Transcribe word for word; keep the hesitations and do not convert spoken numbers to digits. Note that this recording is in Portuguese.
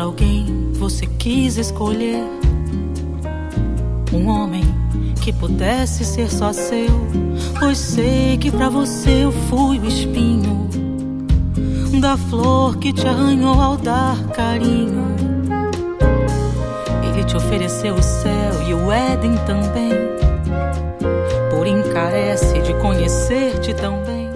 alguém você quis escolher, um homem que pudesse ser só seu, pois sei que pra você eu fui o espinho da flor que te arranhou ao dar carinho. Ele te ofereceu o céu e o Éden também, porém carece de conhecer-te tão bem.